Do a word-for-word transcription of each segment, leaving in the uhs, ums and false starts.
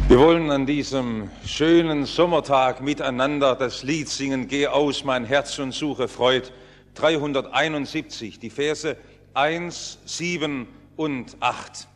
Wir wollen an diesem schönen Sommertag miteinander das Lied singen, Geh aus mein Herz und suche Freud, dreihunderteinundsiebzig, die Verse eins, sieben und acht.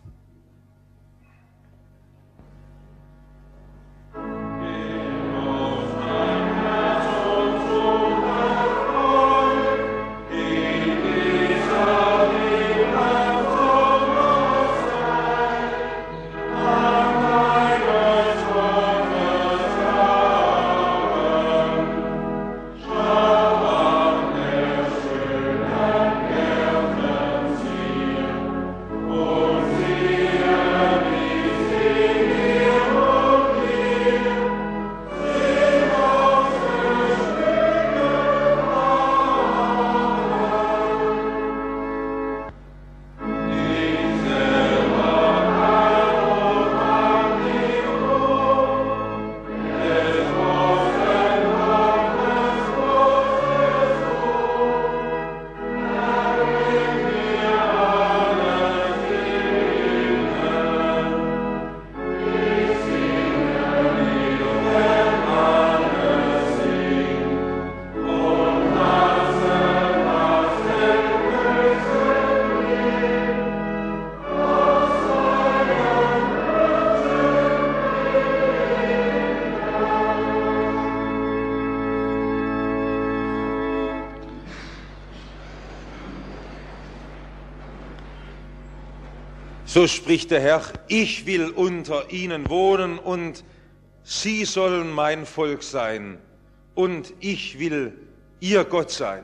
So spricht der Herr, ich will unter ihnen wohnen und sie sollen mein Volk sein und ich will ihr Gott sein.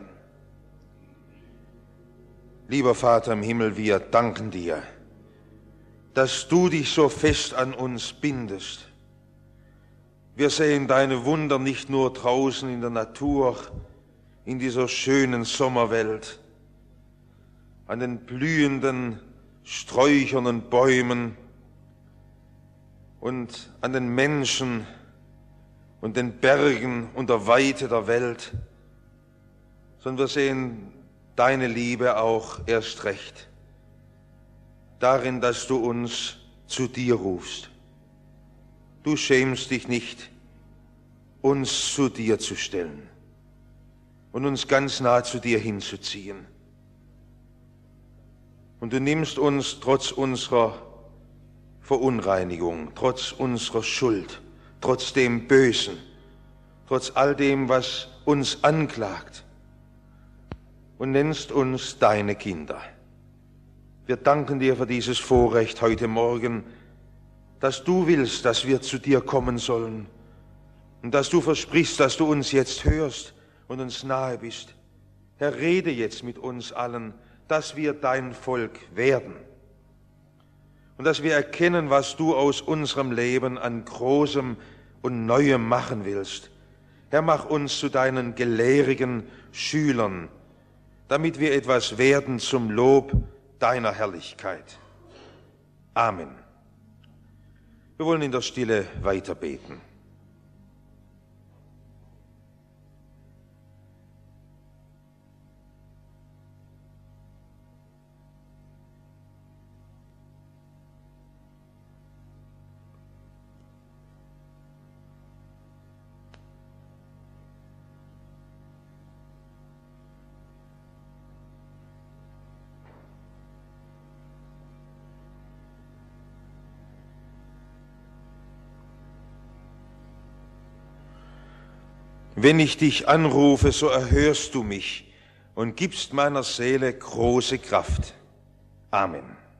Lieber Vater im Himmel, wir danken dir, dass du dich so fest an uns bindest. Wir sehen deine Wunder nicht nur draußen in der Natur, in dieser schönen Sommerwelt, an den blühenden Sträuchern und Bäumen und an den Menschen und den Bergen und der Weite der Welt, sondern wir sehen deine Liebe auch erst recht darin, dass du uns zu dir rufst. Du schämst dich nicht, uns zu dir zu stellen und uns ganz nah zu dir hinzuziehen. Und du nimmst uns trotz unserer Verunreinigung, trotz unserer Schuld, trotz dem Bösen, trotz all dem, was uns anklagt, und nennst uns deine Kinder. Wir danken dir für dieses Vorrecht heute Morgen, dass du willst, dass wir zu dir kommen sollen und dass du versprichst, dass du uns jetzt hörst und uns nahe bist. Herr, rede jetzt mit uns allen, dass wir dein Volk werden und dass wir erkennen, was du aus unserem Leben an Großem und Neuem machen willst. Herr, mach uns zu deinen gelehrigen Schülern, damit wir etwas werden zum Lob deiner Herrlichkeit. Amen. Wir wollen in der Stille weiter beten. Wenn ich dich anrufe, so erhörst du mich und gibst meiner Seele große Kraft. Amen.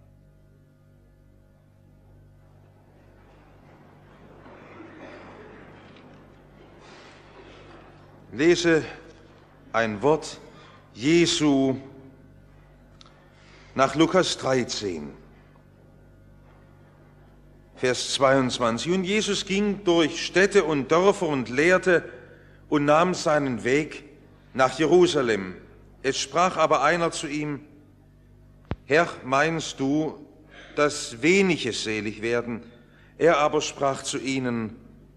Lese ein Wort Jesu nach Lukas dreizehn, Vers zweiundzwanzig. Und Jesus ging durch Städte und Dörfer und lehrte und nahm seinen Weg nach Jerusalem. Es sprach aber einer zu ihm: Herr, meinst du, dass wenige selig werden? Er aber sprach zu ihnen: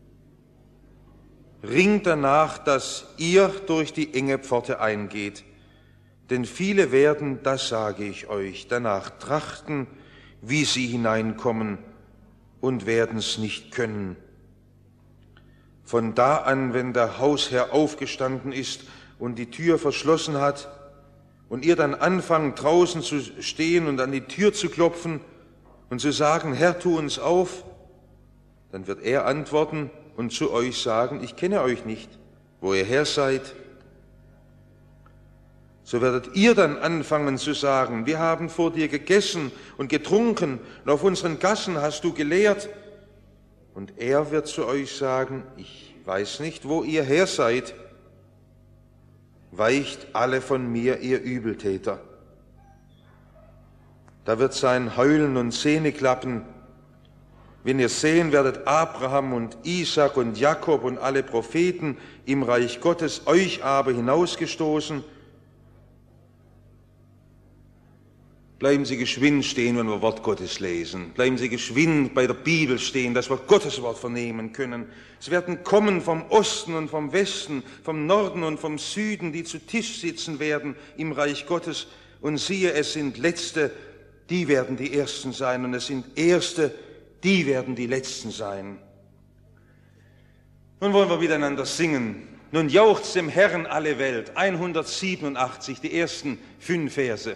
Ringt danach, dass ihr durch die enge Pforte eingeht, denn viele werden, das sage ich euch, danach trachten, wie sie hineinkommen, und werden's nicht können. Von da an, wenn der Hausherr aufgestanden ist und die Tür verschlossen hat und ihr dann anfangt, draußen zu stehen und an die Tür zu klopfen und zu sagen, Herr, tu uns auf, dann wird er antworten und zu euch sagen, ich kenne euch nicht, wo ihr her seid. So werdet ihr dann anfangen zu sagen, wir haben vor dir gegessen und getrunken und auf unseren Gassen hast du gelehrt. Und er wird zu euch sagen, ich weiß nicht, wo ihr her seid. Weicht alle von mir, ihr Übeltäter. Da wird sein Heulen und Zähneklappen, wenn ihr sehen werdet, Abraham und Isaak und Jakob und alle Propheten im Reich Gottes, euch aber hinausgestoßen. Bleiben Sie geschwind stehen, wenn wir Wort Gottes lesen. Bleiben Sie geschwind bei der Bibel stehen, dass wir Gottes Wort vernehmen können. Es werden kommen vom Osten und vom Westen, vom Norden und vom Süden, die zu Tisch sitzen werden im Reich Gottes. Und siehe, es sind Letzte, die werden die Ersten sein. Und es sind Erste, die werden die Letzten sein. Nun wollen wir miteinander singen. Nun jauchzt dem Herrn alle Welt. hundertsiebenundachtzig, die ersten fünf Verse.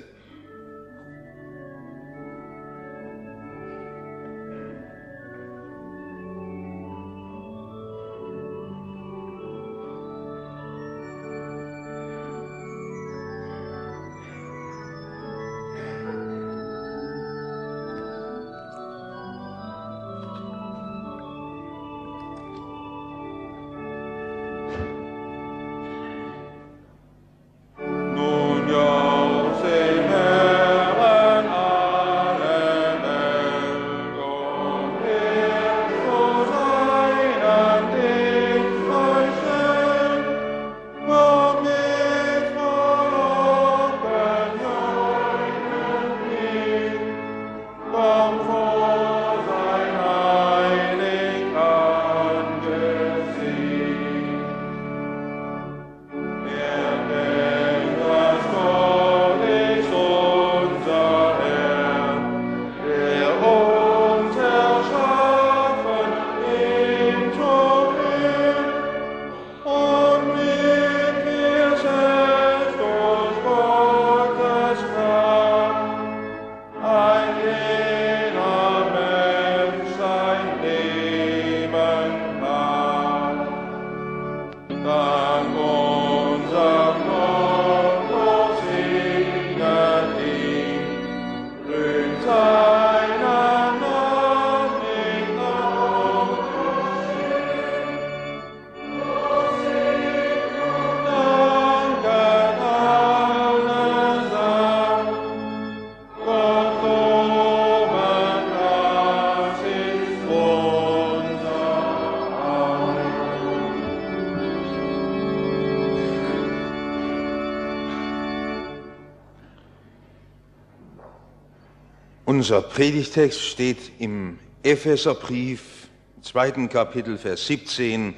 Unser Predigtext steht im Epheserbrief, zweiten Kapitel, Vers siebzehn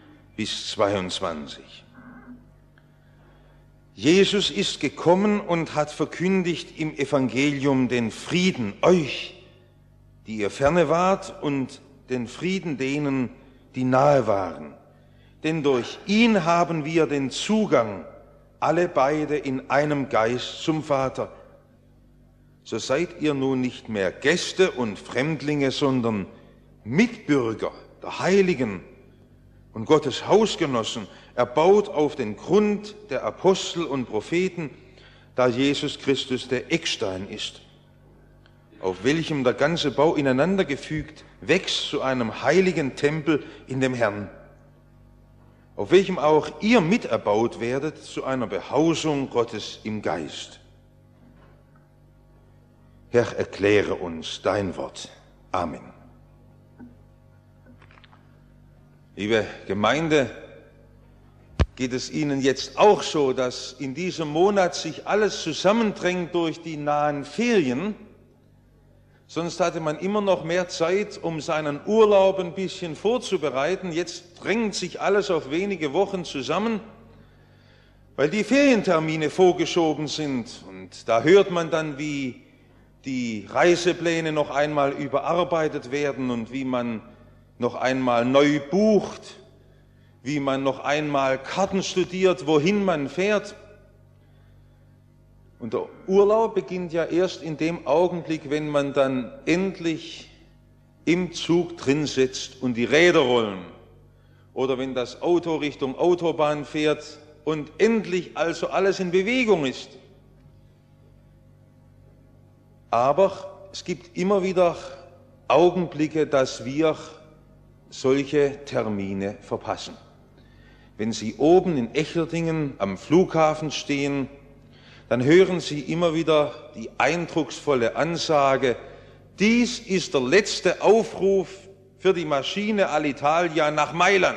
bis zweiundzwanzig. Jesus ist gekommen und hat verkündigt im Evangelium den Frieden euch, die ihr ferne wart, und den Frieden denen, die nahe waren. Denn durch ihn haben wir den Zugang, alle beide in einem Geist zum Vater. So seid ihr nun nicht mehr Gäste und Fremdlinge, sondern Mitbürger der Heiligen und Gottes Hausgenossen, erbaut auf den Grund der Apostel und Propheten, da Jesus Christus der Eckstein ist, auf welchem der ganze Bau ineinander gefügt wächst zu einem heiligen Tempel in dem Herrn, auf welchem auch ihr miterbaut werdet zu einer Behausung Gottes im Geist. Herr, erkläre uns dein Wort. Amen. Liebe Gemeinde, geht es Ihnen jetzt auch so, dass in diesem Monat sich alles zusammendrängt durch die nahen Ferien? Sonst hatte man immer noch mehr Zeit, um seinen Urlaub ein bisschen vorzubereiten. Jetzt drängt sich alles auf wenige Wochen zusammen, weil die Ferientermine vorgeschoben sind. Und da hört man dann, wie die Reisepläne noch einmal überarbeitet werden und wie man noch einmal neu bucht, wie man noch einmal Karten studiert, wohin man fährt. Und der Urlaub beginnt ja erst in dem Augenblick, wenn man dann endlich im Zug drin sitzt und die Räder rollen. Oder wenn das Auto Richtung Autobahn fährt und endlich also alles in Bewegung ist. Aber es gibt immer wieder Augenblicke, dass wir solche Termine verpassen. Wenn Sie oben in Echerdingen am Flughafen stehen, dann hören Sie immer wieder die eindrucksvolle Ansage: Dies ist der letzte Aufruf für die Maschine Alitalia nach Mailand.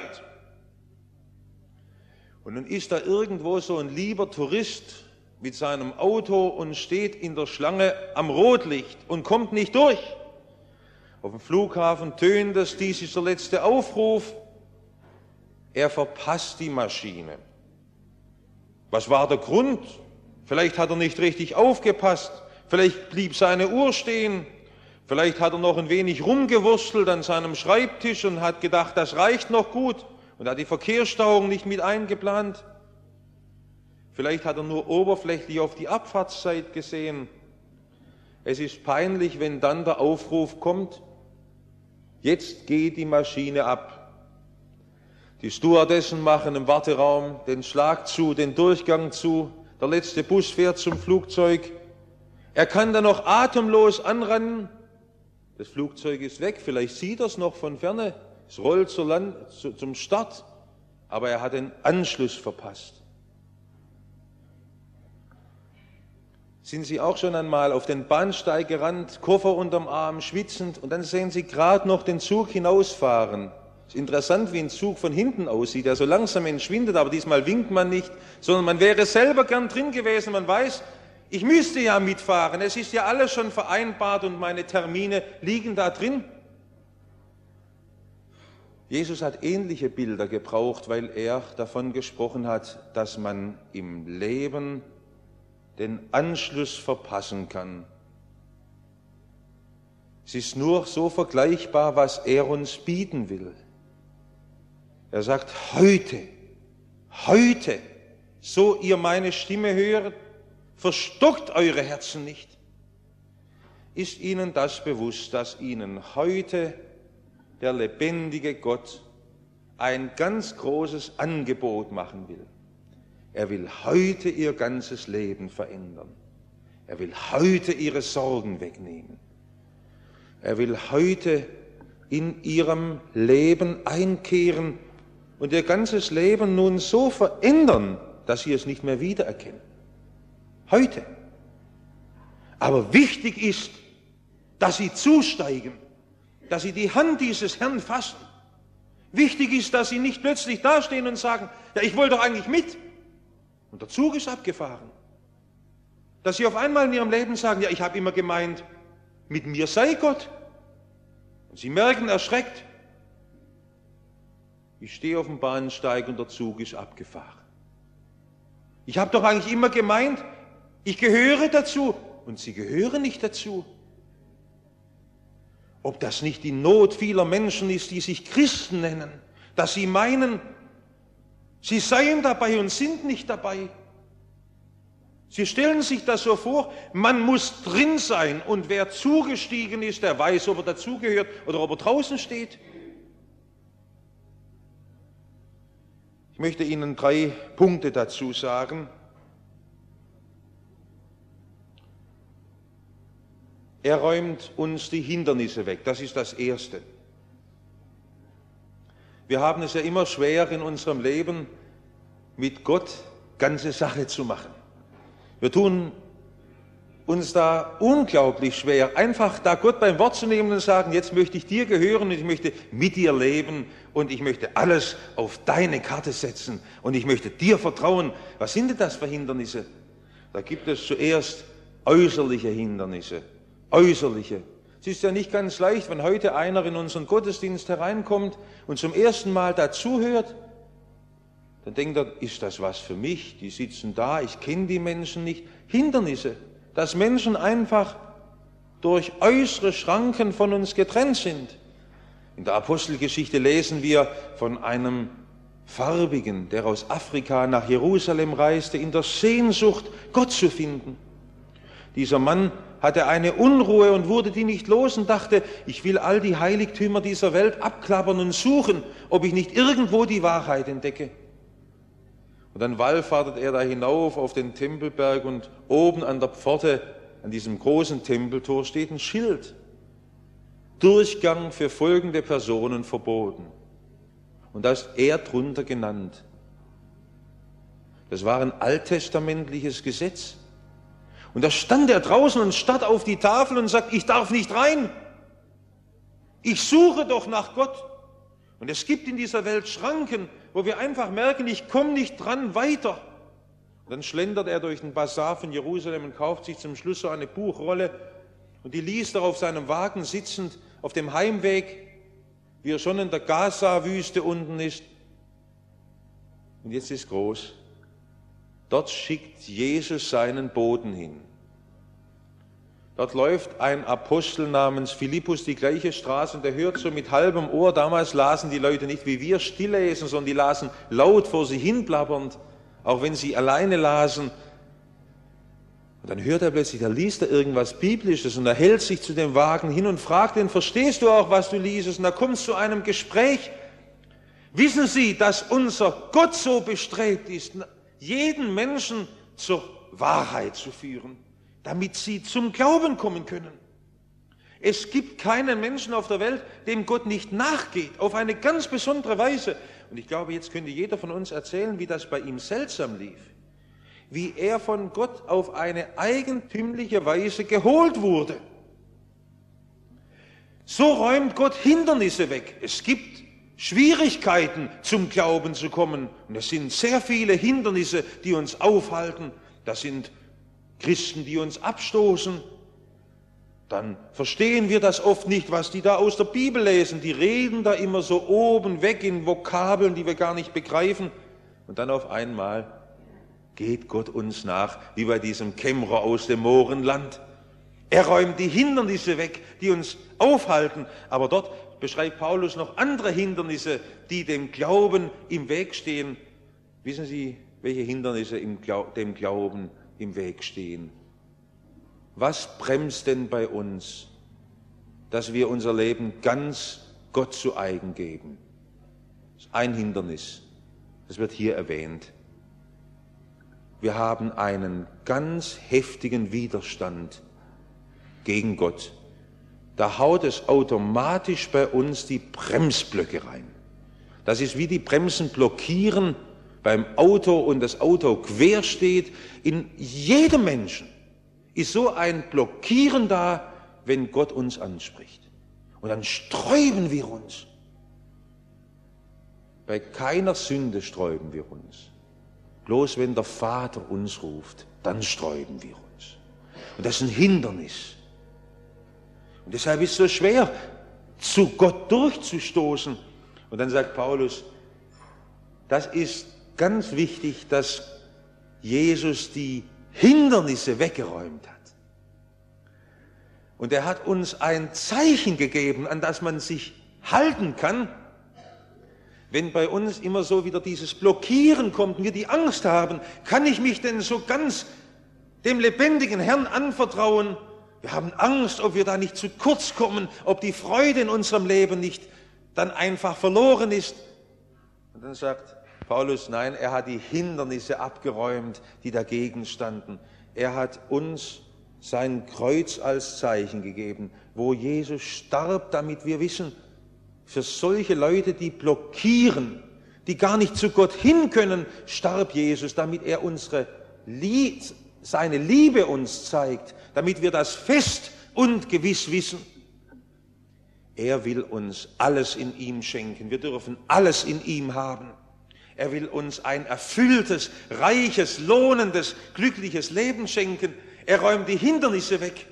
Und nun ist da irgendwo so ein lieber Tourist mit seinem Auto und steht in der Schlange am Rotlicht und kommt nicht durch. Auf dem Flughafen tönt es: Dies ist der letzte Aufruf. Er verpasst die Maschine. Was war der Grund? Vielleicht hat er nicht richtig aufgepasst, vielleicht blieb seine Uhr stehen, vielleicht hat er noch ein wenig rumgewurstelt an seinem Schreibtisch und hat gedacht, das reicht noch gut und hat die Verkehrsstauung nicht mit eingeplant. Vielleicht hat er nur oberflächlich auf die Abfahrtszeit gesehen. Es ist peinlich, wenn dann der Aufruf kommt: Jetzt geht die Maschine ab. Die Stewardessen machen im Warteraum den Schlag zu, den Durchgang zu. Der letzte Bus fährt zum Flugzeug. Er kann dann noch atemlos anrennen. Das Flugzeug ist weg, vielleicht sieht er es noch von ferne. Es rollt zur Land, zu, zum Start, aber er hat den Anschluss verpasst. Sind Sie auch schon einmal auf den Bahnsteig gerannt, Koffer unterm Arm, schwitzend, und dann sehen Sie gerade noch den Zug hinausfahren? Es ist interessant, wie ein Zug von hinten aussieht, der so langsam entschwindet, aber diesmal winkt man nicht, sondern man wäre selber gern drin gewesen. Man weiß, ich müsste ja mitfahren, es ist ja alles schon vereinbart und meine Termine liegen da drin. Jesus hat ähnliche Bilder gebraucht, weil er davon gesprochen hat, dass man im Leben den Anschluss verpassen kann. Es ist nur so vergleichbar, was er uns bieten will. Er sagt: Heute, heute, so ihr meine Stimme hört, verstockt eure Herzen nicht. Ist Ihnen das bewusst, dass Ihnen heute der lebendige Gott ein ganz großes Angebot machen will? Er will heute Ihr ganzes Leben verändern. Er will heute Ihre Sorgen wegnehmen. Er will heute in Ihrem Leben einkehren und Ihr ganzes Leben nun so verändern, dass Sie es nicht mehr wiedererkennen. Heute. Aber wichtig ist, dass Sie zusteigen, dass Sie die Hand dieses Herrn fassen. Wichtig ist, dass Sie nicht plötzlich dastehen und sagen: Ja, ich wollte doch eigentlich mit. Und der Zug ist abgefahren. Dass Sie auf einmal in Ihrem Leben sagen: Ja, ich habe immer gemeint, mit mir sei Gott. Und Sie merken erschreckt: Ich stehe auf dem Bahnsteig und der Zug ist abgefahren. Ich habe doch eigentlich immer gemeint, ich gehöre dazu. Und Sie gehören nicht dazu. Ob das nicht die Not vieler Menschen ist, die sich Christen nennen, dass sie meinen, sie seien dabei und sind nicht dabei. Sie stellen sich das so vor, man muss drin sein und wer zugestiegen ist, der weiß, ob er dazugehört oder ob er draußen steht. Ich möchte Ihnen drei Punkte dazu sagen. Er räumt uns die Hindernisse weg, das ist das Erste. Wir haben es ja immer schwer in unserem Leben, mit Gott ganze Sache zu machen. Wir tun uns da unglaublich schwer, einfach da Gott beim Wort zu nehmen und sagen: Jetzt möchte ich dir gehören und ich möchte mit dir leben und ich möchte alles auf deine Karte setzen und ich möchte dir vertrauen. Was sind denn das für Hindernisse? Da gibt es zuerst äußerliche Hindernisse. Äußerliche. Es ist ja nicht ganz leicht, wenn heute einer in unseren Gottesdienst hereinkommt und zum ersten Mal dazuhört, dann denkt er: Ist das was für mich? Die sitzen da, ich kenne die Menschen nicht. Hindernisse, dass Menschen einfach durch äußere Schranken von uns getrennt sind. In der Apostelgeschichte lesen wir von einem Farbigen, der aus Afrika nach Jerusalem reiste, in der Sehnsucht, Gott zu finden. Dieser Mann hatte eine Unruhe und wurde die nicht los und dachte, ich will all die Heiligtümer dieser Welt abklappern und suchen, ob ich nicht irgendwo die Wahrheit entdecke. Und dann wallfahrtet er da hinauf auf den Tempelberg und oben an der Pforte, an diesem großen Tempeltor, steht ein Schild. Durchgang für folgende Personen verboten. Und da ist er drunter genannt. Das war ein alttestamentliches Gesetz. Und da stand er draußen und starrt auf die Tafel und sagt, ich darf nicht rein. Ich suche doch nach Gott. Und es gibt in dieser Welt Schranken, wo wir einfach merken, ich komme nicht dran weiter. Und dann schlendert er durch den Basar von Jerusalem und kauft sich zum Schluss so eine Buchrolle und die liest er auf seinem Wagen sitzend auf dem Heimweg, wie er schon in der Gaza-Wüste unten ist. Und jetzt ist groß. Dort schickt Jesus seinen Boten hin. Dort läuft ein Apostel namens Philippus die gleiche Straße und der hört so mit halbem Ohr. Damals lasen die Leute nicht wie wir still lesen, sondern die lasen laut vor sich hin plappernd, auch wenn sie alleine lasen. Und dann hört er plötzlich, da liest er irgendwas Biblisches und er hält sich zu dem Wagen hin und fragt ihn, verstehst du auch, was du liest? Und da kommt es zu einem Gespräch. Wissen Sie, dass unser Gott so bestrebt ist, jeden Menschen zur Wahrheit zu führen, damit sie zum Glauben kommen können. Es gibt keinen Menschen auf der Welt, dem Gott nicht nachgeht, auf eine ganz besondere Weise. Und ich glaube, jetzt könnte jeder von uns erzählen, wie das bei ihm seltsam lief. Wie er von Gott auf eine eigentümliche Weise geholt wurde. So räumt Gott Hindernisse weg. Es gibt Schwierigkeiten, zum Glauben zu kommen. Und es sind sehr viele Hindernisse, die uns aufhalten. Das sind Christen, die uns abstoßen. Dann verstehen wir das oft nicht, was die da aus der Bibel lesen. Die reden da immer so oben weg in Vokabeln, die wir gar nicht begreifen. Und dann auf einmal geht Gott uns nach, wie bei diesem Kämmerer aus dem Mohrenland. Er räumt die Hindernisse weg, die uns aufhalten. Aber dort beschreibt Paulus noch andere Hindernisse, die dem Glauben im Weg stehen. Wissen Sie, welche Hindernisse im Glau- dem Glauben im Weg stehen? Was bremst denn bei uns, dass wir unser Leben ganz Gott zu eigen geben? Das ist ein Hindernis, das wird hier erwähnt. Wir haben einen ganz heftigen Widerstand gegen Gott. Da haut es automatisch bei uns die Bremsblöcke rein. Das ist wie die Bremsen blockieren beim Auto und das Auto quer steht. In jedem Menschen ist so ein Blockieren da, wenn Gott uns anspricht. Und dann sträuben wir uns. Bei keiner Sünde sträuben wir uns. Bloß wenn der Vater uns ruft, dann sträuben wir uns. Und das ist ein Hindernis. Und deshalb ist es so schwer, zu Gott durchzustoßen. Und dann sagt Paulus, das ist ganz wichtig, dass Jesus die Hindernisse weggeräumt hat. Und er hat uns ein Zeichen gegeben, an das man sich halten kann, wenn bei uns immer so wieder dieses Blockieren kommt und wir die Angst haben, kann ich mich denn so ganz dem lebendigen Herrn anvertrauen? Wir haben Angst, ob wir da nicht zu kurz kommen, ob die Freude in unserem Leben nicht dann einfach verloren ist. Und dann sagt Paulus, nein, er hat die Hindernisse abgeräumt, die dagegen standen. Er hat uns sein Kreuz als Zeichen gegeben, wo Jesus starb, damit wir wissen, für solche Leute, die blockieren, die gar nicht zu Gott hin können, starb Jesus, damit er unsere Lie- seine Liebe uns zeigt, damit wir das fest und gewiss wissen. Er will uns alles in ihm schenken. Wir dürfen alles in ihm haben. Er will uns ein erfülltes, reiches, lohnendes, glückliches Leben schenken. Er räumt die Hindernisse weg.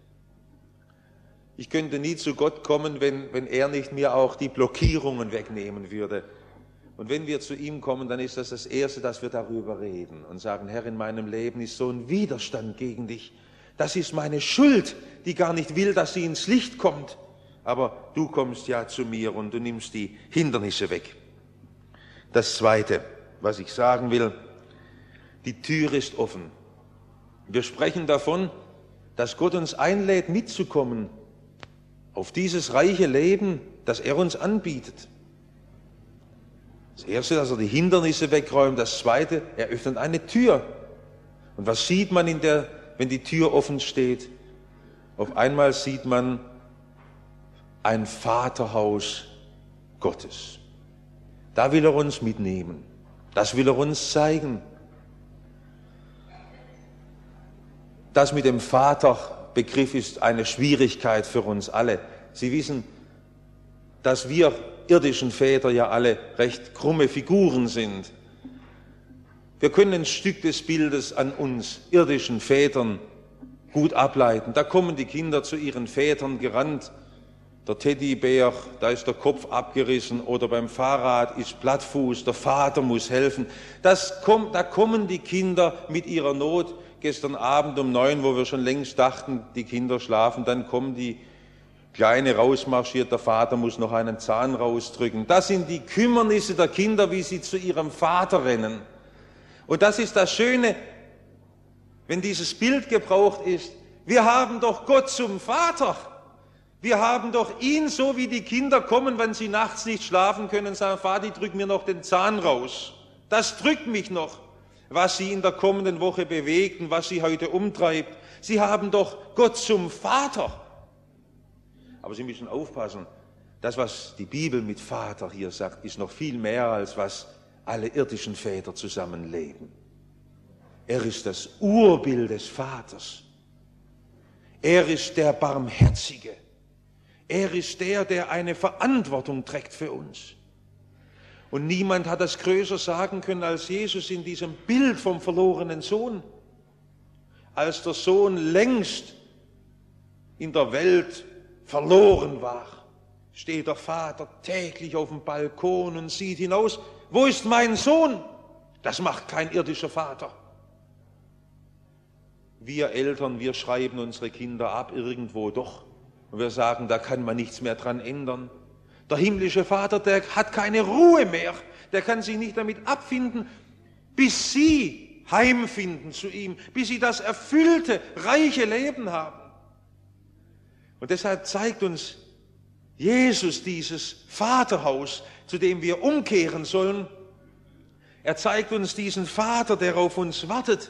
Ich könnte nie zu Gott kommen, wenn, wenn er nicht mir auch die Blockierungen wegnehmen würde. Und wenn wir zu ihm kommen, dann ist das das Erste, dass wir darüber reden und sagen, Herr, in meinem Leben ist so ein Widerstand gegen dich. Das ist meine Schuld, die gar nicht will, dass sie ins Licht kommt. Aber du kommst ja zu mir und du nimmst die Hindernisse weg. Das Zweite, was ich sagen will, die Tür ist offen. Wir sprechen davon, dass Gott uns einlädt, mitzukommen auf dieses reiche Leben, das er uns anbietet. Das Erste, dass er die Hindernisse wegräumt. Das Zweite, er öffnet eine Tür. Und was sieht man, in der, wenn die Tür offen steht? Auf einmal sieht man ein Vaterhaus Gottes. Da will er uns mitnehmen. Das will er uns zeigen. Das mit dem Vaterbegriff ist eine Schwierigkeit für uns alle. Sie wissen, dass wir irdischen Väter ja alle recht krumme Figuren sind. Wir können ein Stück des Bildes an uns irdischen Vätern gut ableiten. Da kommen die Kinder zu ihren Vätern gerannt. Der Teddybär, da ist der Kopf abgerissen, oder beim Fahrrad ist Plattfuß, der Vater muss helfen. Das kommt, da kommen die Kinder mit ihrer Not. Gestern Abend um neun, wo wir schon längst dachten, die Kinder schlafen, dann kommen die Kleine rausmarschiert, der Vater muss noch einen Zahn rausdrücken. Das sind die Kümmernisse der Kinder, wie sie zu ihrem Vater rennen. Und das ist das Schöne, wenn dieses Bild gebraucht ist. Wir haben doch Gott zum Vater. Wir haben doch ihn, so wie die Kinder kommen, wenn sie nachts nicht schlafen können, sagen, Vati, drück mir noch den Zahn raus. Das drückt mich noch, was sie in der kommenden Woche bewegt und was sie heute umtreibt. Sie haben doch Gott zum Vater. Aber Sie müssen aufpassen, das, was die Bibel mit Vater hier sagt, ist noch viel mehr, als was alle irdischen Väter zusammenleben. Er ist das Urbild des Vaters. Er ist der Barmherzige. Er ist der, der eine Verantwortung trägt für uns. Und niemand hat das größer sagen können als Jesus in diesem Bild vom verlorenen Sohn. Als der Sohn längst in der Welt verloren war, steht der Vater täglich auf dem Balkon und sieht hinaus. Wo ist mein Sohn? Das macht kein irdischer Vater. Wir Eltern, wir schreiben unsere Kinder ab irgendwo doch. Und wir sagen, da kann man nichts mehr dran ändern. Der himmlische Vater, der hat keine Ruhe mehr. Der kann sich nicht damit abfinden, bis sie heimfinden zu ihm, bis sie das erfüllte, reiche Leben haben. Und deshalb zeigt uns Jesus dieses Vaterhaus, zu dem wir umkehren sollen. Er zeigt uns diesen Vater, der auf uns wartet.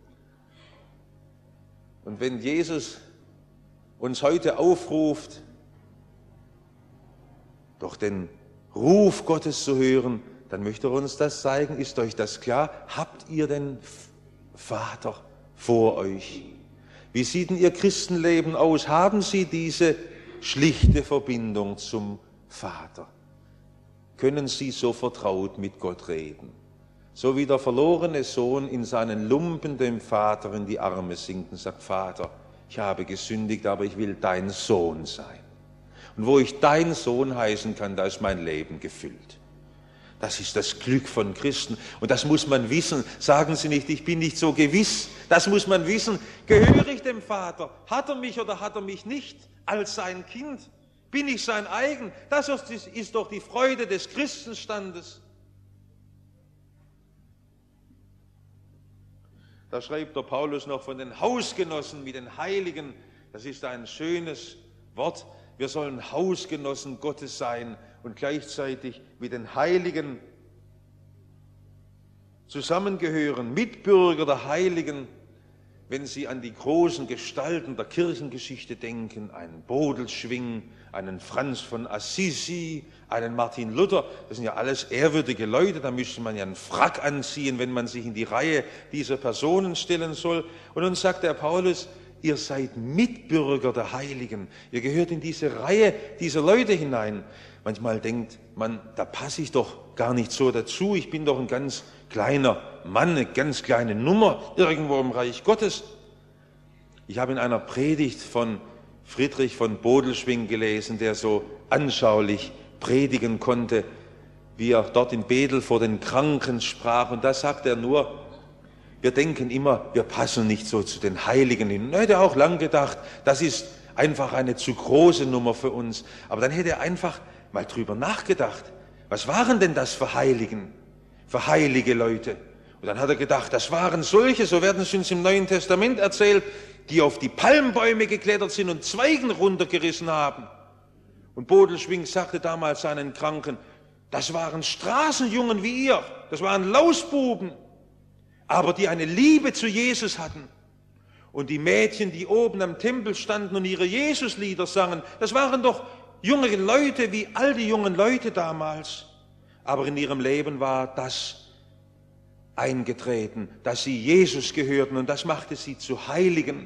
Und wenn Jesus uns heute aufruft, doch den Ruf Gottes zu hören, dann möchte er uns das zeigen. Ist euch das klar? Habt ihr den Vater vor euch? Wie sieht denn Ihr Christenleben aus? Haben Sie diese schlichte Verbindung zum Vater? Können Sie so vertraut mit Gott reden? So wie der verlorene Sohn in seinen Lumpen dem Vater in die Arme sinkt und sagt, Vater, ich habe gesündigt, aber ich will dein Sohn sein. Und wo ich dein Sohn heißen kann, da ist mein Leben gefüllt. Das ist das Glück von Christen. Und das muss man wissen. Sagen Sie nicht, ich bin nicht so gewiss. Das muss man wissen. Gehöre ich dem Vater? Hat er mich oder hat er mich nicht als sein Kind? Bin ich sein eigen? Das ist doch die Freude des Christenstandes. Da schreibt der Paulus noch von den Hausgenossen mit den Heiligen. Das ist ein schönes Wort. Wir sollen Hausgenossen Gottes sein und gleichzeitig mit den Heiligen zusammengehören, Mitbürger der Heiligen, wenn Sie an die großen Gestalten der Kirchengeschichte denken, einen Bodelschwingh, einen Franz von Assisi, einen Martin Luther, das sind ja alles ehrwürdige Leute, da müsste man ja einen Frack anziehen, wenn man sich in die Reihe dieser Personen stellen soll. Und nun sagt der Paulus, ihr seid Mitbürger der Heiligen, ihr gehört in diese Reihe dieser Leute hinein. Manchmal denkt man, da passe ich doch gar nicht so dazu, ich bin doch ein ganz kleiner Mann, eine ganz kleine Nummer irgendwo im Reich Gottes. Ich habe in einer Predigt von Friedrich von Bodelschwingh gelesen, der so anschaulich predigen konnte, wie er dort in Bethel vor den Kranken sprach. Und da sagt er nur, Wir denken immer, wir passen nicht so zu den Heiligen hin. Er hätte auch lang gedacht, das ist einfach eine zu große Nummer für uns. Aber dann hätte er einfach mal drüber nachgedacht. Was waren denn das für Heiligen, für heilige Leute? Und dann hat er gedacht, das waren solche, so werden sie uns im Neuen Testament erzählt, die auf die Palmbäume geklettert sind und Zweigen runtergerissen haben. Und Bodelschwingh sagte damals seinen Kranken, das waren Straßenjungen wie ihr, das waren Lausbuben, aber die eine Liebe zu Jesus hatten. Und die Mädchen, die oben am Tempel standen und ihre Jesuslieder sangen, das waren doch junge Leute wie all die jungen Leute damals. Aber in ihrem Leben war das eingetreten, dass sie Jesus gehörten, und das machte sie zu Heiligen.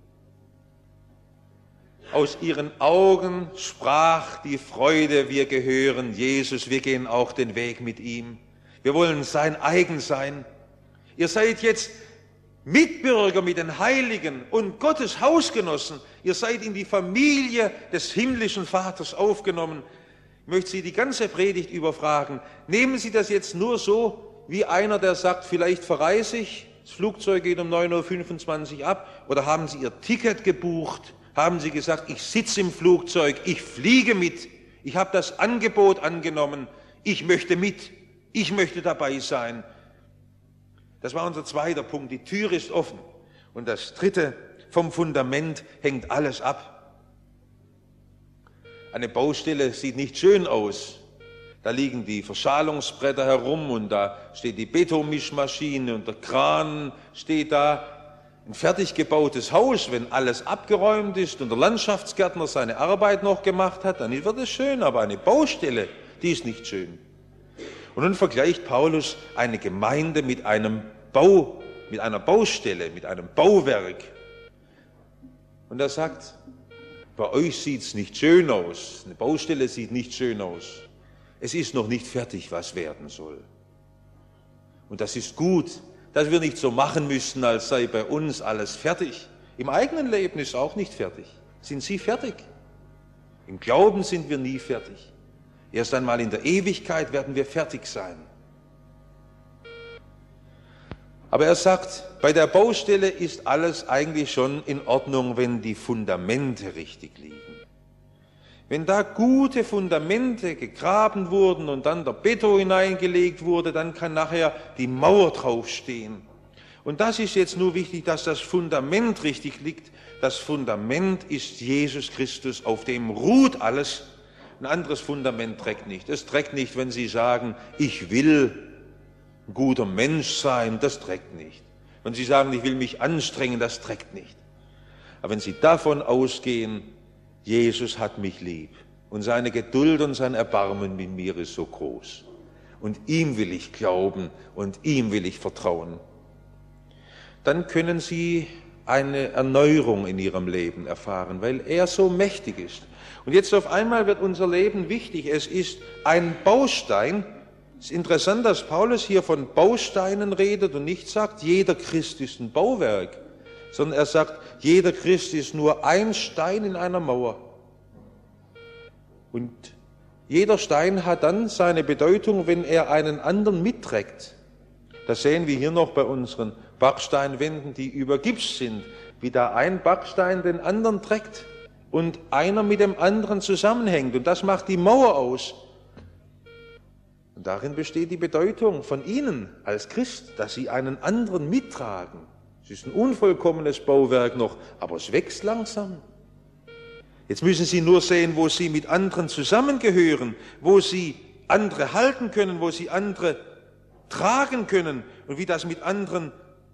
Aus ihren Augen sprach die Freude, wir gehören Jesus, wir gehen auch den Weg mit ihm. Wir wollen sein eigen sein. Ihr seid jetzt Mitbürger mit den Heiligen und Gottes Hausgenossen. Ihr seid in die Familie des himmlischen Vaters aufgenommen. Ich möchte Sie die ganze Predigt überfragen. Nehmen Sie das jetzt nur so, wie einer, der sagt, vielleicht verreise ich, das Flugzeug geht um neun Uhr fünfundzwanzig ab, oder haben Sie Ihr Ticket gebucht? Haben Sie gesagt, ich sitze im Flugzeug, ich fliege mit, ich habe das Angebot angenommen, ich möchte mit, ich möchte dabei sein. Das war unser zweiter Punkt, die Tür ist offen. Und das dritte, vom Fundament hängt alles ab. Eine Baustelle sieht nicht schön aus. Da liegen die Verschalungsbretter herum und da steht die Betonmischmaschine und der Kran steht da. Ein fertig gebautes Haus, wenn alles abgeräumt ist und der Landschaftsgärtner seine Arbeit noch gemacht hat, dann wird es schön, aber eine Baustelle, die ist nicht schön. Und nun vergleicht Paulus eine Gemeinde mit einem Bau, mit einer Baustelle, mit einem Bauwerk. Und er sagt, bei euch sieht es nicht schön aus, eine Baustelle sieht nicht schön aus. Es ist noch nicht fertig, was werden soll. Und das ist gut, dass wir nicht so machen müssen, als sei bei uns alles fertig. Im eigenen Leben ist auch nicht fertig. Sind Sie fertig? Im Glauben sind wir nie fertig. Erst einmal in der Ewigkeit werden wir fertig sein. Aber er sagt, bei der Baustelle ist alles eigentlich schon in Ordnung, wenn die Fundamente richtig liegen. Wenn da gute Fundamente gegraben wurden und dann der Beton hineingelegt wurde, dann kann nachher die Mauer draufstehen. Und das ist jetzt nur wichtig, dass das Fundament richtig liegt. Das Fundament ist Jesus Christus, auf dem ruht alles. Ein anderes Fundament trägt nicht. Es trägt nicht, wenn Sie sagen, ich will ein guter Mensch sein, das trägt nicht. Wenn Sie sagen, ich will mich anstrengen, das trägt nicht. Aber wenn Sie davon ausgehen, Jesus hat mich lieb und seine Geduld und sein Erbarmen mit mir ist so groß. Und ihm will ich glauben und ihm will ich vertrauen. Dann können Sie eine Erneuerung in Ihrem Leben erfahren, weil er so mächtig ist. Und jetzt auf einmal wird unser Leben wichtig. Es ist ein Baustein. Es ist interessant, dass Paulus hier von Bausteinen redet und nicht sagt, jeder Christ ist ein Bauwerk, sondern er sagt, jeder Christ ist nur ein Stein in einer Mauer. Und jeder Stein hat dann seine Bedeutung, wenn er einen anderen mitträgt. Das sehen wir hier noch bei unseren Backsteinwänden, die über Gips sind, wie da ein Backstein den anderen trägt und einer mit dem anderen zusammenhängt. Und das macht die Mauer aus. Und darin besteht die Bedeutung von Ihnen als Christ, dass Sie einen anderen mittragen. Es ist ein unvollkommenes Bauwerk noch, aber es wächst langsam. Jetzt müssen Sie nur sehen, wo Sie mit anderen zusammengehören, wo Sie andere halten können, wo Sie andere tragen können und wie das mit anderen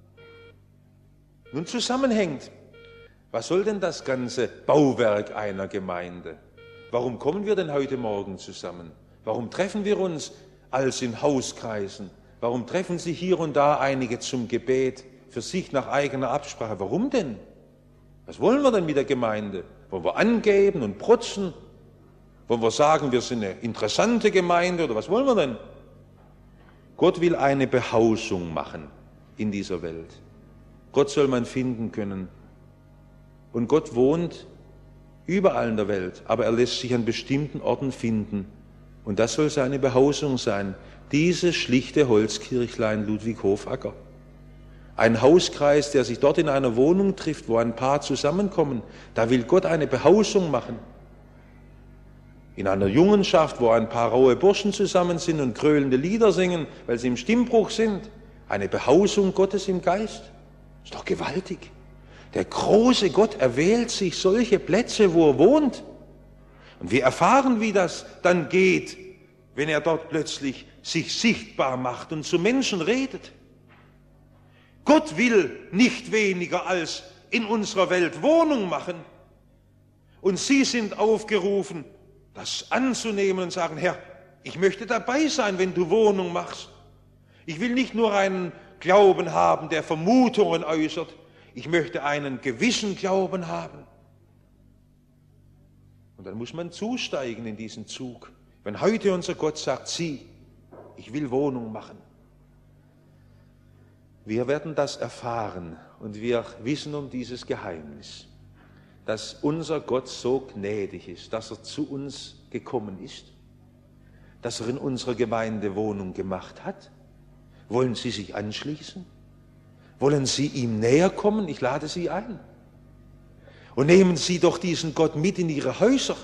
nun zusammenhängt. Was soll denn das ganze Bauwerk einer Gemeinde? Warum kommen wir denn heute Morgen zusammen? Warum treffen wir uns als in Hauskreisen? Warum treffen sich hier und da einige zum Gebet für sich nach eigener Absprache? Warum denn? Was wollen wir denn mit der Gemeinde? Wollen wir angeben und protzen? Wollen wir sagen, wir sind eine interessante Gemeinde oder was wollen wir denn? Gott will eine Behausung machen in dieser Welt. Gott soll man finden können. Und Gott wohnt überall in der Welt, aber er lässt sich an bestimmten Orten finden. Und das soll seine Behausung sein. Dieses schlichte Holzkirchlein Ludwig Hofacker. Ein Hauskreis, der sich dort in einer Wohnung trifft, wo ein Paar zusammenkommen, da will Gott eine Behausung machen. In einer Jungenschaft, wo ein paar raue Burschen zusammen sind und krölende Lieder singen, weil sie im Stimmbruch sind, eine Behausung Gottes im Geist. Ist doch gewaltig. Der große Gott erwählt sich solche Plätze, wo er wohnt. Und wir erfahren, wie das dann geht, wenn er dort plötzlich sich sichtbar macht und zu Menschen redet. Gott will nicht weniger als in unserer Welt Wohnung machen. Und Sie sind aufgerufen, das anzunehmen und sagen, Herr, ich möchte dabei sein, wenn du Wohnung machst. Ich will nicht nur einen Glauben haben, der Vermutungen äußert. Ich möchte einen gewissen Glauben haben. Und dann muss man zusteigen in diesen Zug. Wenn heute unser Gott sagt, sieh, ich will Wohnung machen. Wir werden das erfahren und wir wissen um dieses Geheimnis, dass unser Gott so gnädig ist, dass er zu uns gekommen ist, dass er in unserer Gemeinde Wohnung gemacht hat. Wollen Sie sich anschließen? Wollen Sie ihm näher kommen? Ich lade Sie ein. Und nehmen Sie doch diesen Gott mit in Ihre Häuser.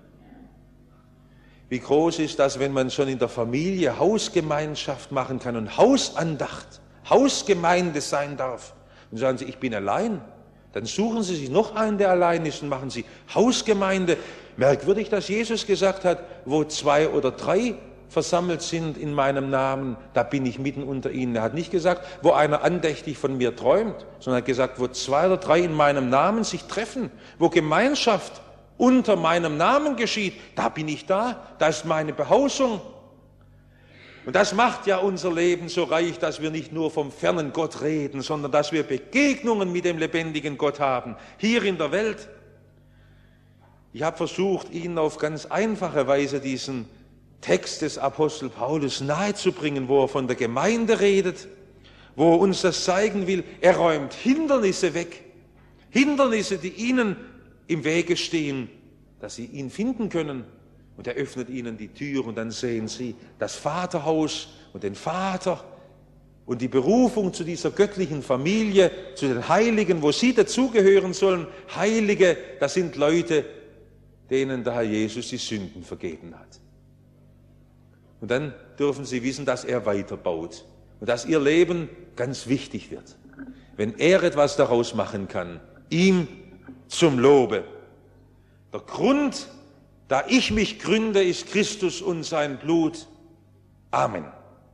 Wie groß ist das, wenn man schon in der Familie Hausgemeinschaft machen kann und Hausandacht, Hausgemeinde sein darf. Und sagen Sie, ich bin allein. Dann suchen Sie sich noch einen, der allein ist und machen Sie Hausgemeinde. Merkwürdig, dass Jesus gesagt hat, wo zwei oder drei versammelt sind in meinem Namen, da bin ich mitten unter ihnen. Er hat nicht gesagt, wo einer andächtig von mir träumt, sondern er hat gesagt, wo zwei oder drei in meinem Namen sich treffen, wo Gemeinschaft unter meinem Namen geschieht, da bin ich da, da ist meine Behausung. Und das macht ja unser Leben so reich, dass wir nicht nur vom fernen Gott reden, sondern dass wir Begegnungen mit dem lebendigen Gott haben, hier in der Welt. Ich habe versucht, Ihnen auf ganz einfache Weise diesen Text des Apostel Paulus nahezubringen, wo er von der Gemeinde redet, wo er uns das zeigen will. Er räumt Hindernisse weg, Hindernisse, die ihnen im Wege stehen, dass sie ihn finden können. Und er öffnet ihnen die Tür und dann sehen sie das Vaterhaus und den Vater und die Berufung zu dieser göttlichen Familie, zu den Heiligen, wo sie dazugehören sollen. Heilige, das sind Leute, denen der Herr Jesus die Sünden vergeben hat. Und dann dürfen sie wissen, dass er weiterbaut und dass ihr Leben ganz wichtig wird. Wenn er etwas daraus machen kann, ihm zum Lobe. Der Grund, da ich mich gründe, ist Christus und sein Blut. Amen.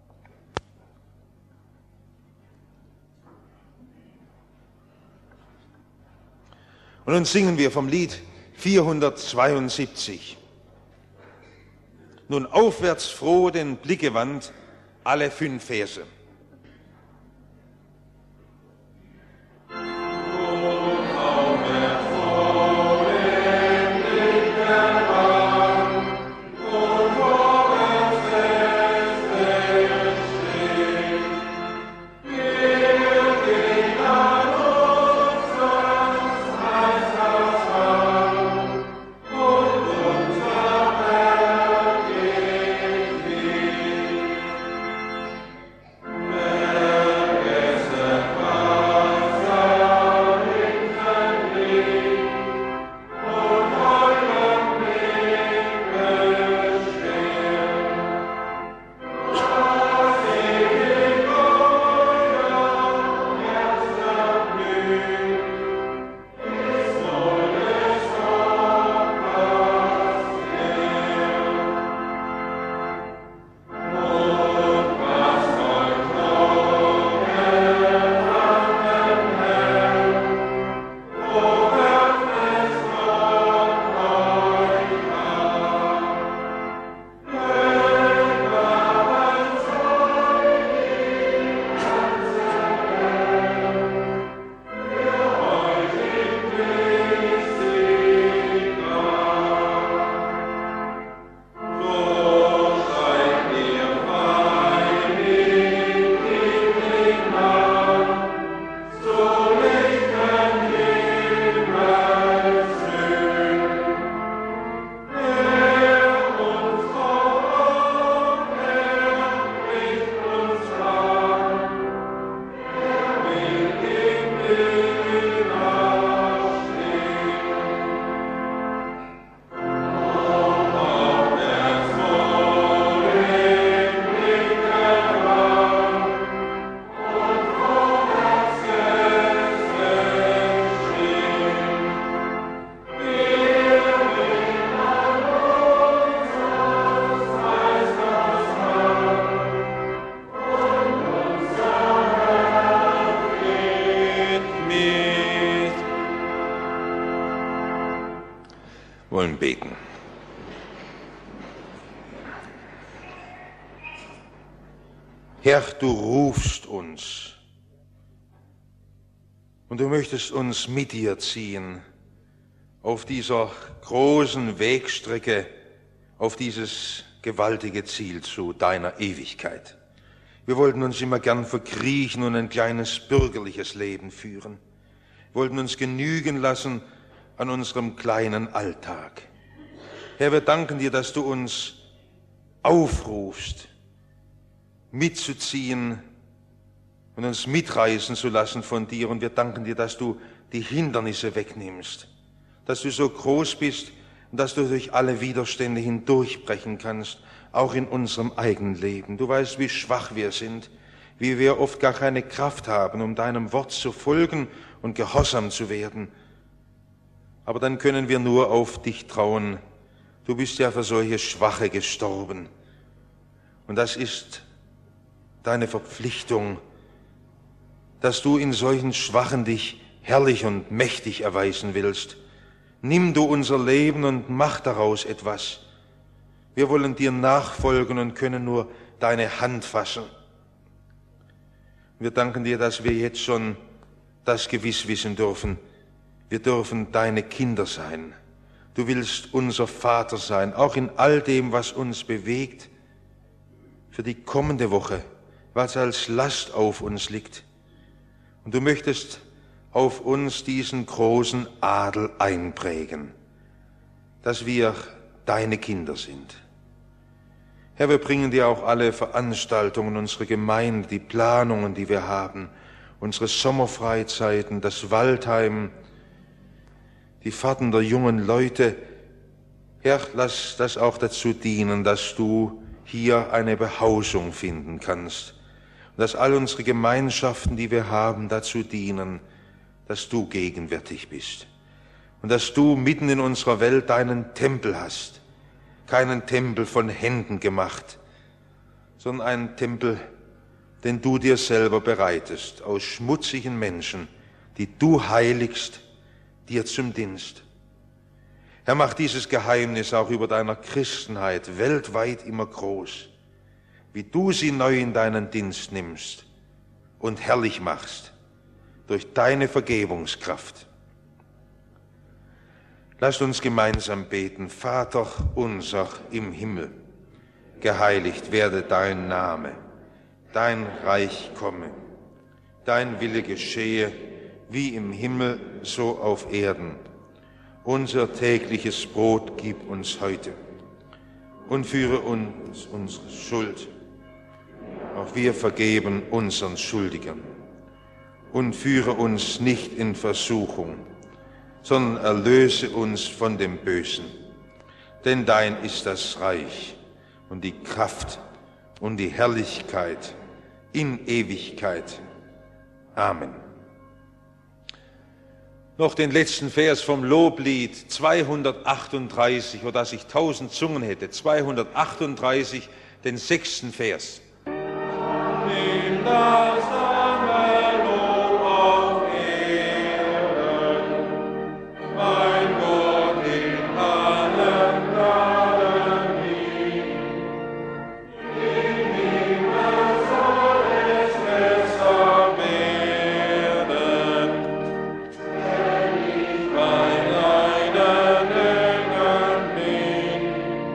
Und nun singen wir vom Lied vierhundertzweiundsiebzig. Nun aufwärts froh den Blick gewandt, alle fünf Verse. Amen. Herr, du rufst uns und du möchtest uns mit dir ziehen auf dieser großen Wegstrecke, auf dieses gewaltige Ziel zu deiner Ewigkeit. Wir wollten uns immer gern verkriechen und ein kleines bürgerliches Leben führen. Wir wollten uns genügen lassen an unserem kleinen Alltag. Herr, wir danken dir, dass du uns aufrufst, mitzuziehen und uns mitreißen zu lassen von dir. Und wir danken dir, dass du die Hindernisse wegnimmst, dass du so groß bist und dass du durch alle Widerstände hindurchbrechen kannst, auch in unserem eigenen Leben. Du weißt, wie schwach wir sind, wie wir oft gar keine Kraft haben, um deinem Wort zu folgen und gehorsam zu werden. Aber dann können wir nur auf dich trauen. Du bist ja für solche Schwache gestorben. Und das ist deine Verpflichtung, dass du in solchen Schwachen dich herrlich und mächtig erweisen willst. Nimm du unser Leben und mach daraus etwas. Wir wollen dir nachfolgen und können nur deine Hand fassen. Wir danken dir, dass wir jetzt schon das gewiss wissen dürfen. Wir dürfen deine Kinder sein. Du willst unser Vater sein, auch in all dem, was uns bewegt, für die kommende Woche, was als Last auf uns liegt. Und du möchtest auf uns diesen großen Adel einprägen, dass wir deine Kinder sind. Herr, wir bringen dir auch alle Veranstaltungen unserer Gemeinde, die Planungen, die wir haben, unsere Sommerfreizeiten, das Waldheim, die Fahrten der jungen Leute. Herr, lass das auch dazu dienen, dass du hier eine Behausung finden kannst. Und dass all unsere Gemeinschaften, die wir haben, dazu dienen, dass du gegenwärtig bist. Und dass du mitten in unserer Welt deinen Tempel hast. Keinen Tempel von Händen gemacht, sondern einen Tempel, den du dir selber bereitest, aus schmutzigen Menschen, die du heiligst, dir zum Dienst. Herr, mach dieses Geheimnis auch über deiner Christenheit weltweit immer groß, wie du sie neu in deinen Dienst nimmst und herrlich machst durch deine Vergebungskraft. Lasst uns gemeinsam beten. Vater unser im Himmel, geheiligt werde dein Name, dein Reich komme, dein Wille geschehe, wie im Himmel, so auf Erden. Unser tägliches Brot gib uns heute und führe uns unsere Schuld. Auch wir vergeben unseren Schuldigern. Und führe uns nicht in Versuchung, sondern erlöse uns von dem Bösen. Denn dein ist das Reich und die Kraft und die Herrlichkeit in Ewigkeit. Amen. Noch den letzten Vers vom Loblied zweihundertachtunddreißig, oder dass ich tausend Zungen hätte, zweihundertachtunddreißig, den sechsten Vers. Nimm das Lob auf Erden, mein Gott in allen Gnaden lieb. Im Himmel soll es besser werden, wenn ich bei deinen Engeln bin.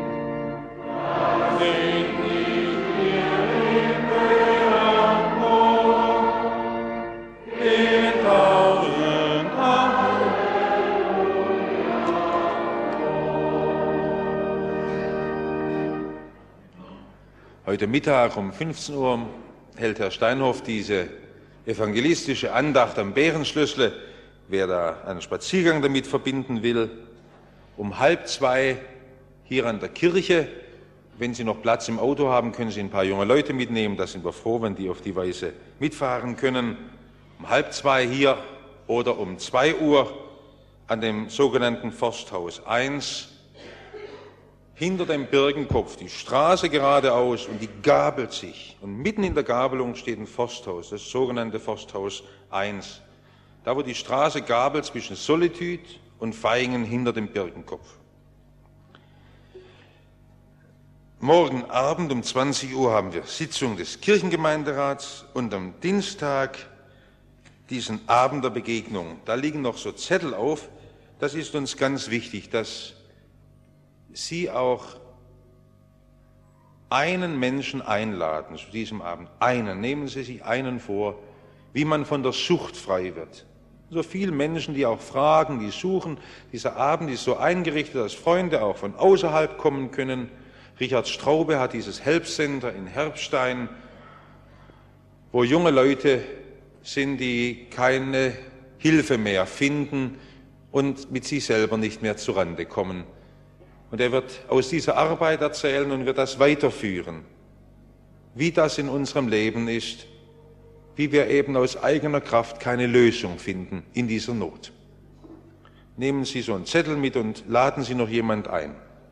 Sing nicht mir in Höhen hoch, in tausend Heute Mittag um fünfzehn Uhr hält Herr Steinhoff diese evangelistische Andacht am Bärenschlössle. Wer da einen Spaziergang damit verbinden will, um halb zwei hier an der Kirche. Wenn Sie noch Platz im Auto haben, können Sie ein paar junge Leute mitnehmen. Da sind wir froh, wenn die auf die Weise mitfahren können. Um halb zwei hier oder um zwei Uhr an dem sogenannten Forsthaus eins. Hinter dem Birkenkopf die Straße geradeaus und die gabelt sich. Und mitten in der Gabelung steht ein Forsthaus, das sogenannte Forsthaus eins. Da, wo die Straße gabelt zwischen Solitude und Vaihingen hinter dem Birkenkopf. Morgen Abend um zwanzig Uhr haben wir Sitzung des Kirchengemeinderats und am Dienstag diesen Abend der Begegnung. Da liegen noch so Zettel auf. Das ist uns ganz wichtig, dass Sie auch einen Menschen einladen zu diesem Abend. Einen, nehmen Sie sich einen vor, wie man von der Sucht frei wird. So viele Menschen, die auch fragen, die suchen. Dieser Abend ist so eingerichtet, dass Freunde auch von außerhalb kommen können. Richard Straube hat dieses Help Center in Herbstein, wo junge Leute sind, die keine Hilfe mehr finden und mit sich selber nicht mehr zurande kommen. Und er wird aus dieser Arbeit erzählen und wird das weiterführen, wie das in unserem Leben ist, wie wir eben aus eigener Kraft keine Lösung finden in dieser Not. Nehmen Sie so einen Zettel mit und laden Sie noch jemand ein.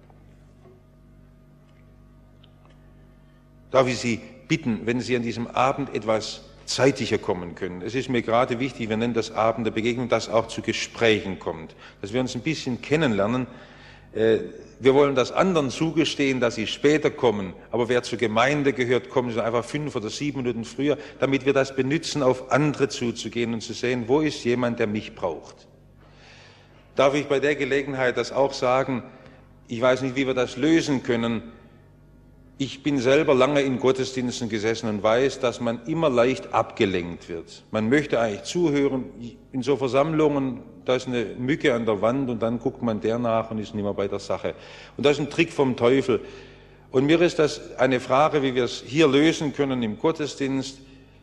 Darf ich Sie bitten, wenn Sie an diesem Abend etwas zeitlicher kommen können. Es ist mir gerade wichtig, wir nennen das Abend der Begegnung, dass auch zu Gesprächen kommt, dass wir uns ein bisschen kennenlernen. Wir wollen das anderen zugestehen, dass sie später kommen, aber wer zur Gemeinde gehört, kommen sie einfach fünf oder sieben Minuten früher, damit wir das benutzen, auf andere zuzugehen und zu sehen, wo ist jemand, der mich braucht. Darf ich bei der Gelegenheit das auch sagen? Ich weiß nicht, wie wir das lösen können. Ich bin selber lange in Gottesdiensten gesessen und weiß, dass man immer leicht abgelenkt wird. Man möchte eigentlich zuhören. In so Versammlungen, da ist eine Mücke an der Wand und dann guckt man der nach und ist nicht mehr bei der Sache. Und das ist ein Trick vom Teufel. Und mir ist das eine Frage, wie wir es hier lösen können im Gottesdienst.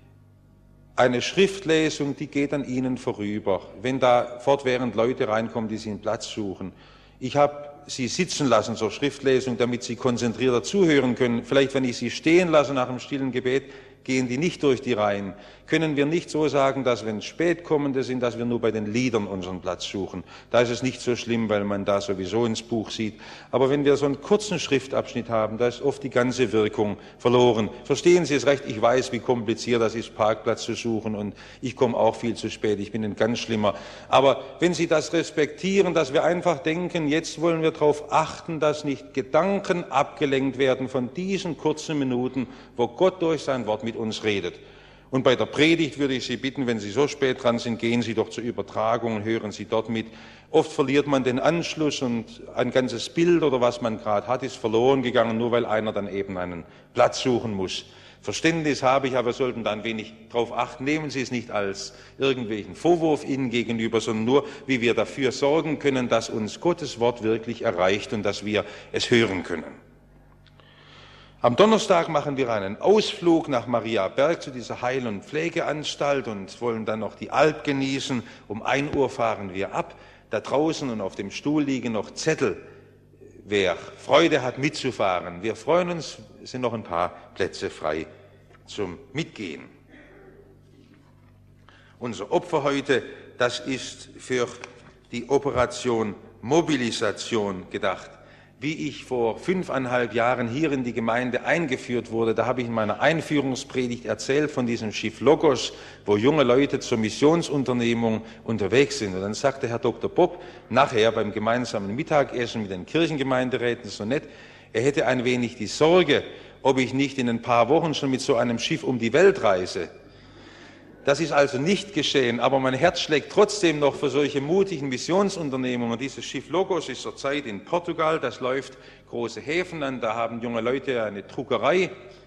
Eine Schriftlesung, die geht an Ihnen vorüber. Wenn da fortwährend Leute reinkommen, die sich einen Platz suchen. Ich habe Sie sitzen lassen zur Schriftlesung, damit Sie konzentrierter zuhören können. Vielleicht, wenn ich Sie stehen lasse nach dem stillen Gebet, gehen die nicht durch die Reihen. Können wir nicht so sagen, dass wenn Spätkommende sind, dass wir nur bei den Liedern unseren Platz suchen. Da ist es nicht so schlimm, weil man da sowieso ins Buch sieht. Aber wenn wir so einen kurzen Schriftabschnitt haben, da ist oft die ganze Wirkung verloren. Verstehen Sie es recht? Ich weiß, wie kompliziert das ist, Parkplatz zu suchen und ich komme auch viel zu spät. Ich bin ein ganz Schlimmer. Aber wenn Sie das respektieren, dass wir einfach denken, jetzt wollen wir darauf achten, dass nicht Gedanken abgelenkt werden von diesen kurzen Minuten, wo Gott durch sein Wort mit uns redet. Und bei der Predigt würde ich Sie bitten, wenn Sie so spät dran sind, gehen Sie doch zur Übertragung und hören Sie dort mit. Oft verliert man den Anschluss und ein ganzes Bild oder was man gerade hat, ist verloren gegangen, nur weil einer dann eben einen Platz suchen muss. Verständnis habe ich, aber wir sollten da ein wenig darauf achten. Nehmen Sie es nicht als irgendwelchen Vorwurf Ihnen gegenüber, sondern nur, wie wir dafür sorgen können, dass uns Gottes Wort wirklich erreicht und dass wir es hören können. Am Donnerstag machen wir einen Ausflug nach Mariaberg zu dieser Heil- und Pflegeanstalt und wollen dann noch die Alp genießen. Um ein Uhr fahren wir ab. Da draußen und auf dem Stuhl liegen noch Zettel. Wer Freude hat mitzufahren, wir freuen uns, es sind noch ein paar Plätze frei zum Mitgehen. Unser Opfer heute, das ist für die Operation Mobilisation gedacht. Wie ich vor fünfeinhalb Jahren hier in die Gemeinde eingeführt wurde, da habe ich in meiner Einführungspredigt erzählt von diesem Schiff Logos, wo junge Leute zur Missionsunternehmung unterwegs sind. Und dann sagte Herr Doktor Bob nachher beim gemeinsamen Mittagessen mit den Kirchengemeinderäten so nett, er hätte ein wenig die Sorge, ob ich nicht in ein paar Wochen schon mit so einem Schiff um die Welt reise. Das ist also nicht geschehen, aber mein Herz schlägt trotzdem noch für solche mutigen Missionsunternehmungen. Dieses Schiff Logos ist zurzeit in Portugal, das läuft große Häfen an, da haben junge Leute eine Druckerei.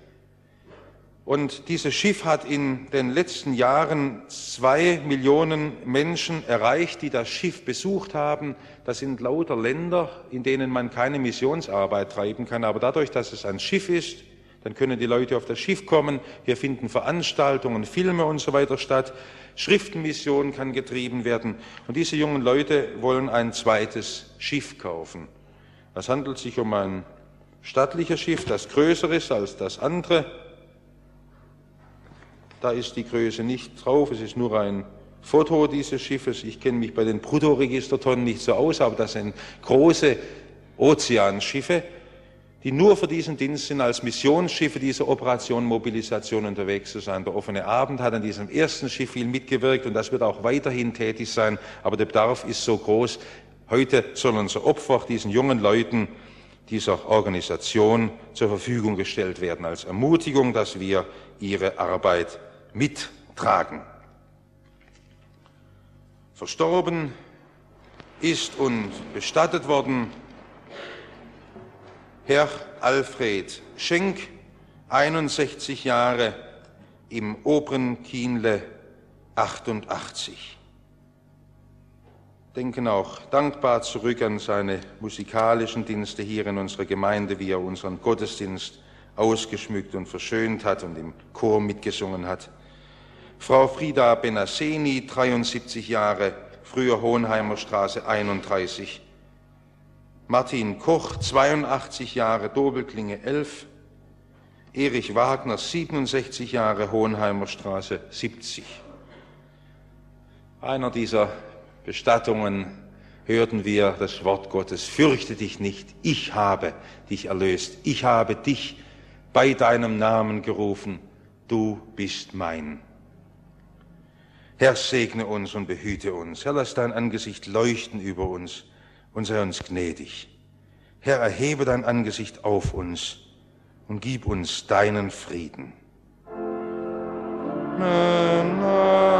Und dieses Schiff hat in den letzten Jahren zwei Millionen Menschen erreicht, die das Schiff besucht haben. Das sind lauter Länder, in denen man keine Missionsarbeit treiben kann, aber dadurch, dass es ein Schiff ist, dann können die Leute auf das Schiff kommen, hier finden Veranstaltungen, Filme und so weiter statt, Schriftenmission kann getrieben werden und diese jungen Leute wollen ein zweites Schiff kaufen. Es handelt sich um ein stattliches Schiff, das größer ist als das andere. Da ist die Größe nicht drauf, es ist nur ein Foto dieses Schiffes. Ich kenne mich bei den Bruttoregistertonnen nicht so aus, aber das sind große Ozeanschiffe, die nur für diesen Dienst sind, als Missionsschiffe dieser Operation Mobilisation unterwegs zu sein. Der Offene Abend hat an diesem ersten Schiff viel mitgewirkt und das wird auch weiterhin tätig sein, aber der Bedarf ist so groß. Heute soll unser Opfer diesen jungen Leuten dieser Organisation zur Verfügung gestellt werden, als Ermutigung, dass wir ihre Arbeit mittragen. Verstorben ist und bestattet worden Herr Alfred Schenk, einundsechzig Jahre, im Oberen Kienle, achtundachtzig. Denken auch dankbar zurück an seine musikalischen Dienste hier in unserer Gemeinde, wie er unseren Gottesdienst ausgeschmückt und verschönt hat und im Chor mitgesungen hat. Frau Frieda Benasseni, dreiundsiebzig Jahre, früher Hohenheimer Straße einunddreißig. Martin Koch, zweiundachtzig Jahre, Dobelklinge elf. Erich Wagner, siebenundsechzig Jahre, Hohenheimer Straße siebzig. Einer dieser Bestattungen hörten wir das Wort Gottes: Fürchte dich nicht, ich habe dich erlöst, ich habe dich bei deinem Namen gerufen, du bist mein. Herr, segne uns und behüte uns. Herr, lass dein Angesicht leuchten über uns und sei uns gnädig. Herr, erhebe dein Angesicht auf uns und gib uns deinen Frieden. Na, na.